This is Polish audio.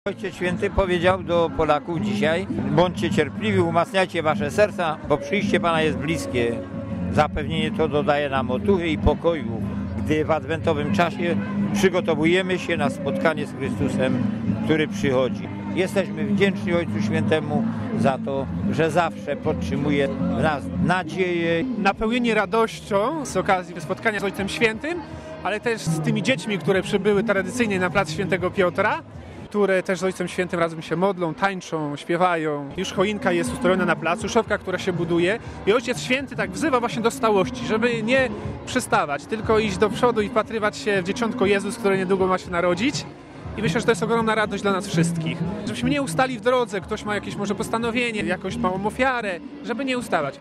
Ojciec Święty powiedział do Polaków dzisiaj: bądźcie cierpliwi, umacniajcie wasze serca, bo przyjście Pana jest bliskie. Zapewnienie to dodaje nam otuchy i pokoju, gdy w adwentowym czasie przygotowujemy się na spotkanie z Chrystusem, który przychodzi. Jesteśmy wdzięczni Ojcu Świętemu za to, że zawsze podtrzymuje w nas nadzieję. Napełnieni radością z okazji spotkania z Ojcem Świętym, ale też z tymi dziećmi, które przybyły tradycyjnie na plac Świętego Piotra, które też z Ojcem Świętym razem się modlą, tańczą, śpiewają. Już choinka jest ustrojona na placu, szopka, która się buduje i Ojciec Święty tak wzywa właśnie do stałości, żeby nie przystawać, tylko iść do przodu i wpatrywać się w Dzieciątko Jezus, które niedługo ma się narodzić. I myślę, że to jest ogromna radość dla nas wszystkich. Żebyśmy nie ustali w drodze, ktoś ma jakieś może postanowienie, jakąś małą ofiarę, żeby nie ustawać.